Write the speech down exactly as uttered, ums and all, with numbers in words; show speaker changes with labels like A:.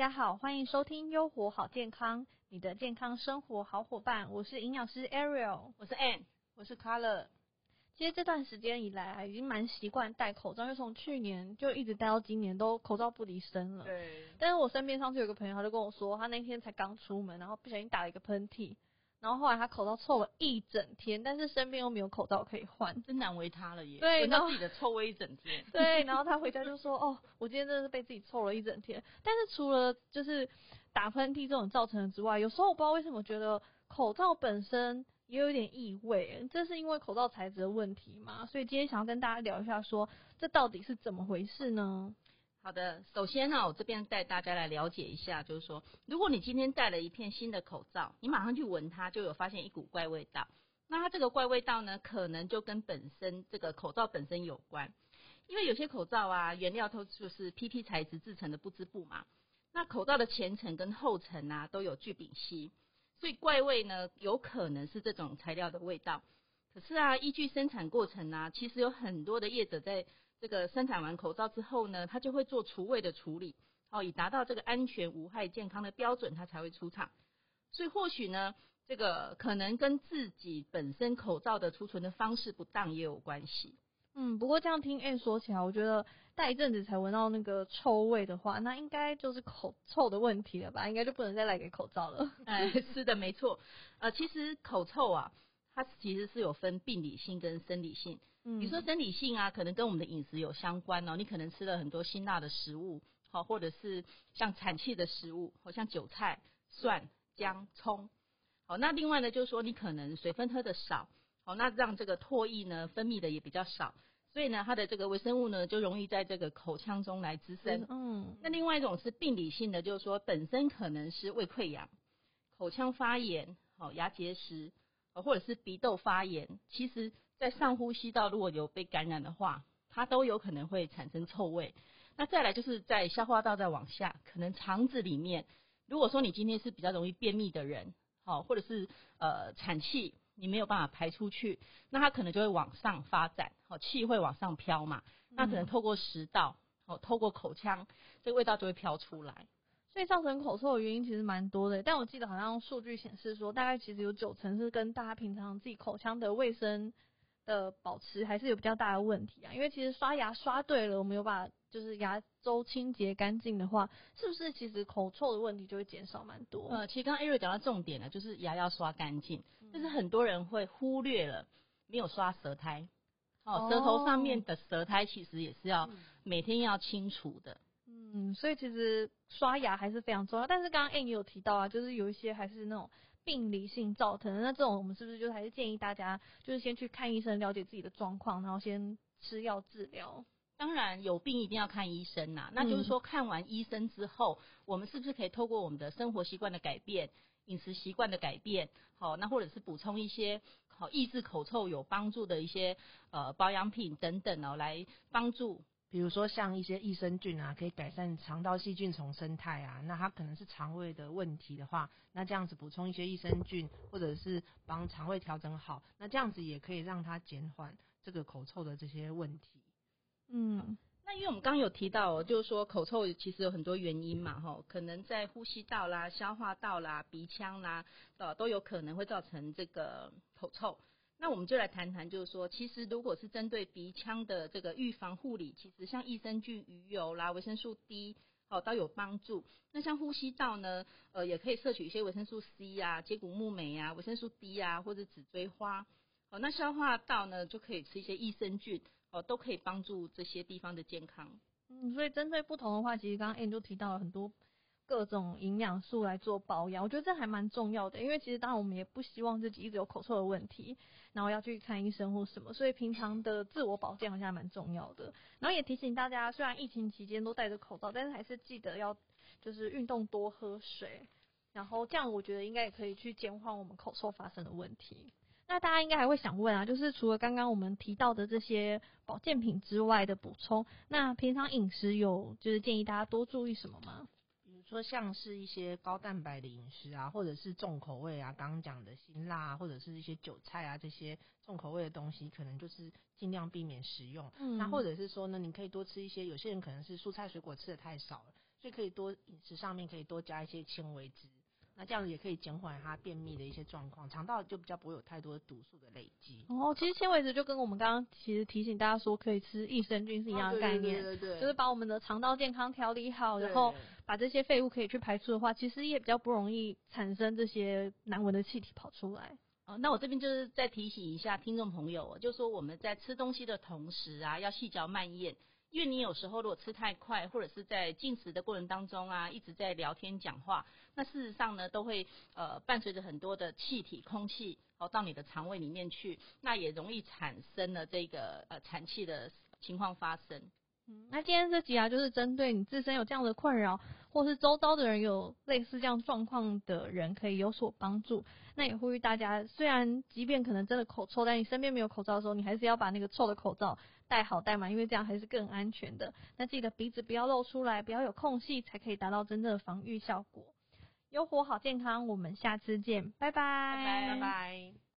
A: 家好，欢迎收听优活好健康，你的健康生活好伙伴，我是营养师 Ariel，
B: 我是 Ann， 我是 Color。
A: 其实这段时间以来啊，已经蛮习惯戴口罩，因为从去年就一直戴到今年，都口罩不离身了。
B: 对。
A: 但是我身边上次有个朋友，他就跟我说，他那天才刚出门，然后不小心打了一个喷嚏，然后后来他口罩臭了一整天，但是身边又没有口罩可以换，
B: 真难为他了耶。
A: 对，
B: 闻到自己的臭味一整天。
A: 对，然后他回家就说，哦，我今天真的是被自己臭了一整天。但是除了就是打喷嚏这种造成的之外，有时候我不知道为什么觉得口罩本身也有一点异味，这是因为口罩材质的问题嘛？所以今天想要跟大家聊一下说，这到底是怎么回事呢？
B: 好的，首先呢，我这边带大家来了解一下，就是说，如果你今天戴了一片新的口罩，你马上去闻它，就有发现一股怪味道。那它这个怪味道呢，可能就跟本身这个口罩本身有关，因为有些口罩啊，原料都就是 P P 材质制成的不织布嘛，那口罩的前层跟后层啊都有聚丙烯，所以怪味呢，有可能是这种材料的味道。可是啊，依据生产过程啊，其实有很多的业者在这个生产完口罩之后呢，他就会做除味的处理，哦，以达到这个安全无害健康的标准，他才会出厂。所以或许呢，这个可能跟自己本身口罩的储存的方式不当也有关系。
A: 嗯，不过这样听 Ann 说起来，我觉得戴一阵子才闻到那个臭味的话，那应该就是口臭的问题了吧？应该就不能再戴给口罩了。
B: 哎，是的，没错。呃，其实口臭啊，它其实是有分病理性跟生理性。
A: 嗯，
B: 比如说生理性啊，可能跟我们的饮食有相关哦，你可能吃了很多辛辣的食物，好，或者是像产气的食物，好像韭菜、蒜、姜、葱。好，那另外呢，就是说你可能水分喝的少，好，那让这个唾液呢分泌的也比较少，所以呢，它的这个微生物呢就容易在这个口腔中来滋生。
A: 嗯，
B: 那另外一种是病理性的，就是说本身可能是胃溃疡、口腔发炎、好牙结石，或者是鼻窦发炎，其实在上呼吸道如果有被感染的话，它都有可能会产生臭味。那再来就是在消化道再往下，可能肠子里面，如果说你今天是比较容易便秘的人，好，或者是呃产气你没有办法排出去，那它可能就会往上发展，好，气会往上飘嘛，那可能透过食道，好，透过口腔，这个味道就会飘出来。
A: 所以造成口臭的原因其实蛮多的，但我记得好像数据显示说，大概其实有九成是跟大家平常自己口腔的卫生的保持还是有比较大的问题啊。因为其实刷牙刷对了，我们有把就是牙周清洁干净的话，是不是其实口臭的问题就会减少蛮多？
B: 呃，其实刚刚 Ariel 讲到重点了，就是牙要刷干净，但是很多人会忽略了没有刷舌苔。哦，舌头上面的舌苔其实也是要每天要清除的。
A: 嗯，所以其实刷牙还是非常重要，但是刚刚 Ann 也有提到啊，就是有一些还是那种病理性造成的，那这种我们是不是就还是建议大家就是先去看医生，了解自己的状况，然后先吃药治疗？
B: 当然有病一定要看医生呐、啊，那就是说看完医生之后，嗯、我们是不是可以透过我们的生活习惯的改变、饮食习惯的改变，好，那或者是补充一些好抑制口臭有帮助的一些呃保养品等等哦，来帮助。
C: 比如说像一些益生菌啊，可以改善肠道细菌丛生态啊，那它可能是肠胃的问题的话，那这样子补充一些益生菌，或者是帮肠胃调整好，那这样子也可以让它减缓这个口臭的这些问题。
A: 嗯，
B: 那因为我们刚刚有提到哦，就是说口臭其实有很多原因嘛，哈，可能在呼吸道啦、消化道啦、鼻腔啦，呃，都有可能会造成这个口臭。那我们就来谈谈，就是说，其实如果是针对鼻腔的这个预防护理，其实像益生菌、鱼油啦、维生素 D， 好都有帮助。那像呼吸道呢，呃，也可以摄取一些维生素 C 啊、接骨木莓啊、维生素 D 啊，或者紫锥花。好，那消化道呢，就可以吃一些益生菌，哦，都可以帮助这些地方的健康。
A: 嗯，所以针对不同的话，其实刚刚 Ann 就提到了很多各种营养素来做保养，我觉得这还蛮重要的，因为其实当然我们也不希望自己一直有口臭的问题，然后要去看医生或什么，所以平常的自我保健好像还蛮重要的。然后也提醒大家，虽然疫情期间都戴着口罩，但是还是记得要就是运动多喝水，然后这样我觉得应该也可以去减缓我们口臭发生的问题。那大家应该还会想问啊，就是除了刚刚我们提到的这些保健品之外的补充，那平常饮食有就是建议大家多注意什么吗？
C: 比如说像是一些高蛋白的饮食啊，或者是重口味啊，刚刚讲的辛辣啊，或者是一些韭菜啊，这些重口味的东西，可能就是尽量避免食用。嗯，那或者是说呢，你可以多吃一些，有些人可能是蔬菜水果吃的太少了， 所以可以多饮食上面可以多加一些纤维质，那这样子也可以减缓它便秘的一些状况，肠道就比较不会有太多的毒素的累积。
A: 哦，其实纤维质就跟我们刚刚其实提醒大家说可以吃益生菌是一样的概念，
C: 哦、对对对对对，
A: 就是把我们的肠道健康调理好，然后把这些废物可以去排出的话，其实也比较不容易产生这些难闻的气体跑出来。
B: 哦，那我这边就是再提醒一下听众朋友哦，就说我们在吃东西的同时啊，要细嚼慢咽。因为你有时候如果吃太快，或者是在进食的过程当中啊，一直在聊天讲话，那事实上呢，都会呃伴随着很多的气体、空气哦到你的肠胃里面去，那也容易产生了这个呃产气的情况发生。
A: 嗯，那今天这集啊，就是针对你自身有这样的困扰，或是周遭的人有类似这样状况的人，可以有所帮助。那也呼吁大家，虽然即便可能真的口臭，但你身边没有口罩的时候，你还是要把那个臭的口罩戴好戴满，因为这样还是更安全的。那记得鼻子不要露出来，不要有空隙，才可以达到真正的防御效果。优活好健康，我们下次见，拜拜，
C: 拜拜。